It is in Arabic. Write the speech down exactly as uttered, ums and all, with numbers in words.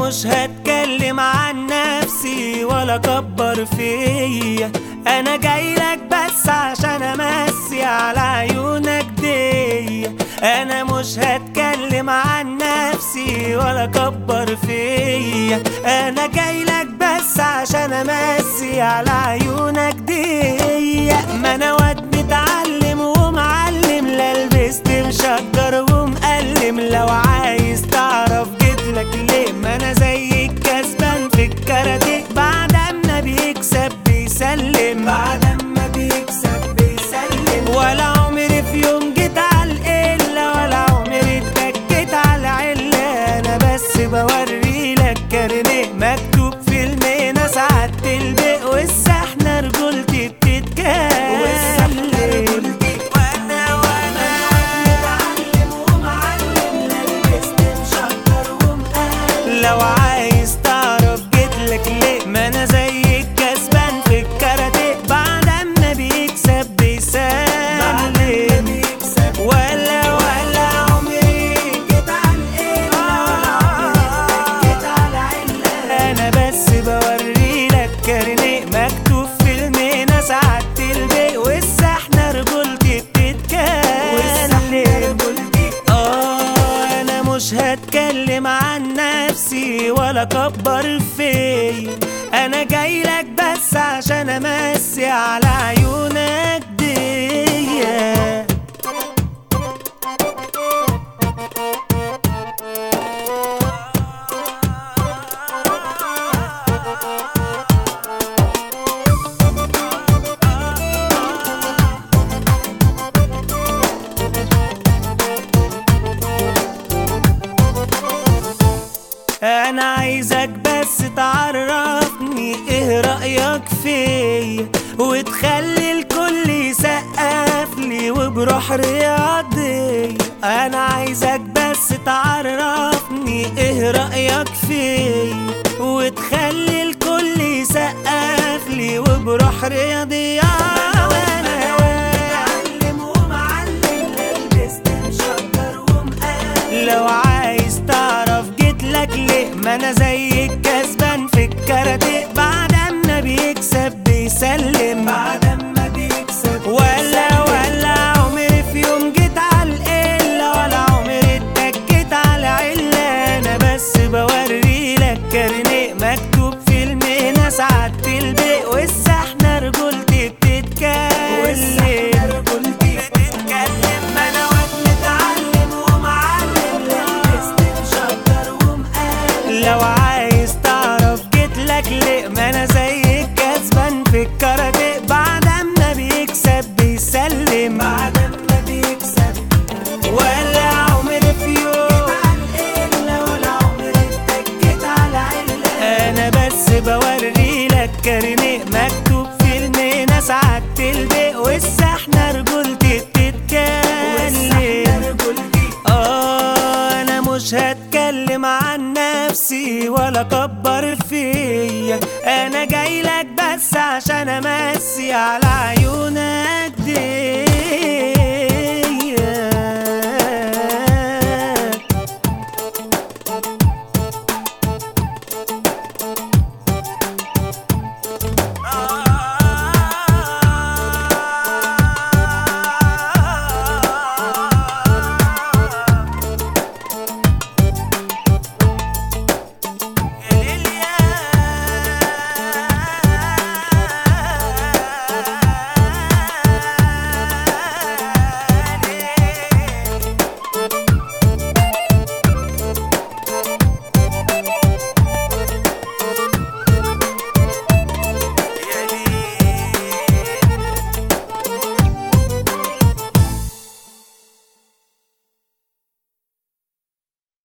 مش هتكلم عن نفسي ولا اكبر فيا، انا جايلك بس عشان امسي على عيونك دي. انا مش هتكلم عن نفسي ولا اكبر فيا، انا جايلك بس عشان امسي على عيونك دي. ما انا واد متعلم ومعلم، لا لبست مشجر ومقلم. لو عايز تعرف جيتلك ليه، ما انا زيك كسبان في الكاراتيه. بعد اما بيكسب بيسلم، بعد اما بيكسب بيسلم. ولا عمري في يوم جيت على القله، ولا عمري اتكيت على عله. انا بس بوري لك كارنيه مكتوب في المينا سعدت البيق، والسحنه رجولتي بتتكلم. وانا وانا متعلم ومعلم، لا لبست مشجر ومقلم. لو عايز تعرف جيتلك ليه، ما انا زيك كسبان في الكاراتيه. بعد اما بيكسب بيسلم، ولا ولا عمري جيت على القله، ولا عمري جيت على عله. انا بس بوري لك كارنيه مكتوب في المينا سعدت البيق، والسحنه رجولتي بتتكلم. اه انا مش هتكلم عن نفسي ولا اكبر فيا، انا جايلك بس عشان امسي على عيونك دي. انا عايزك بس تعرفني ايه رأيك فيا، وتخلي الكل يسقف لي وبروح رياضي. انا عايزك بس تعرفني ايه رأيك فيا، وتخلي الكل يسقف لي وبروح رياضي. لو عايز تعرف جيتلك ليه، ما انا زيك كسبان في الكاراتيه. بعد اما بيكسب بيسلم، بعد اما بيكسب ولا ولا عمري في يوم جيت على القله، ولا عمري اتكيت على عله. انا بس بوري لك كارنيه مكتوب في المهنه سعدت البيق، والسحنه رجولتي بتتكلم. ما انا واد متعلم ومعلم، لبست مشجر ومقلم. لو عايز تعرف جيتلك ليه، ما انا زيك كسبان في الكاراتيه. بعد اما بيكسب بيسلم، بعد اما بيكسب ولا عمري في يوم جيت على القله، ولا عمري اتكيت على عله. انا بس بوري لك كارنيه مكتوب في المينا سعدت البيق، والسحنه رجولتي بتتكلم. اه انا مش هتكلم عن نفسي ولا اكبر فيا، انا جايلك بس عشان امسي على عيونك دي.